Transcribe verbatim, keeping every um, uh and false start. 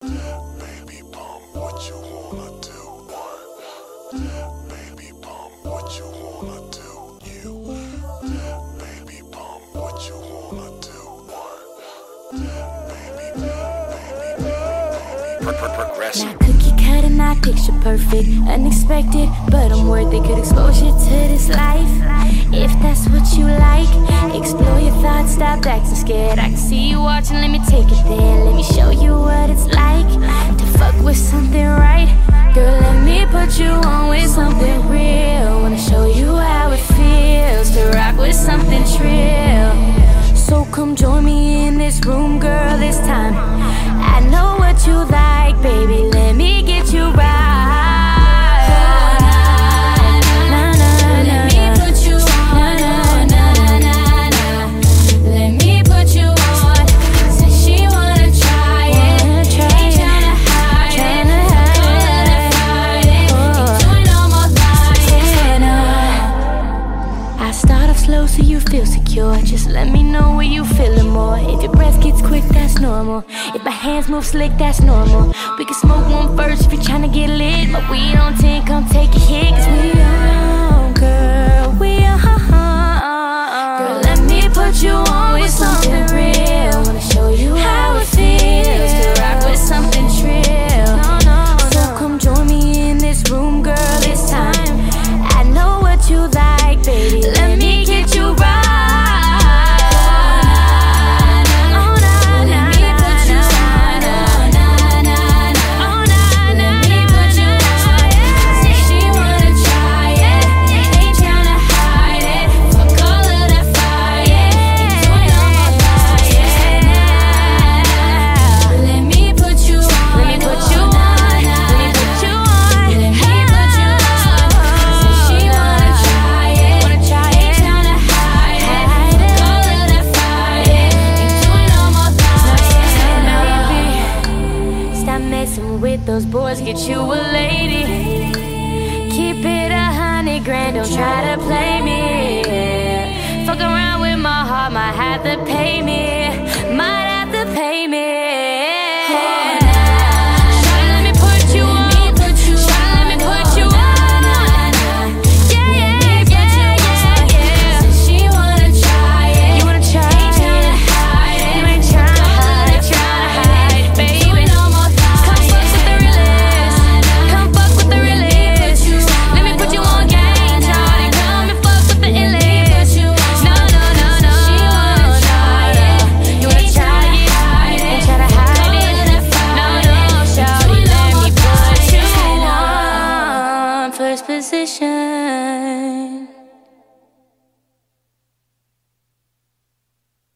Baby pump, what you wanna do? What? Baby pump, what you wanna do? You. Baby pump, what you wanna do? What? Baby, baby, baby, baby. Progressive. Not cookie cutter, not picture perfect, unexpected, but I'm worth it. Could expose you to this life if that's what you like. Explore your thoughts, stop acting scared. I can see you watching, let me take it there. Let me show you what it's like to fuck with something right. Girl, let me put you on with something real. Wanna show you how it feels to rock with something trill. So come join me in this room, girl, this time. I know what you like, baby, let me get you right. Slow so you feel secure. Just let me know where you feeling more. If your breath gets quick, that's normal. If my hands move slick, that's normal. We can smoke one first if you're trying to get lit. My weed on ten, come take a hit. Cause we on, girl, we on. Girl, let me put you on with something real. Wanna show you how it feels to rock with something trill. So come join me in this room, girl, this time. I know what you like, baby, let me get you right. With those boys, get you a lady. Keep it a hundred grand, don't try to play me. Fuck around with my heart, might have to pay me. Might have to pay me. First position.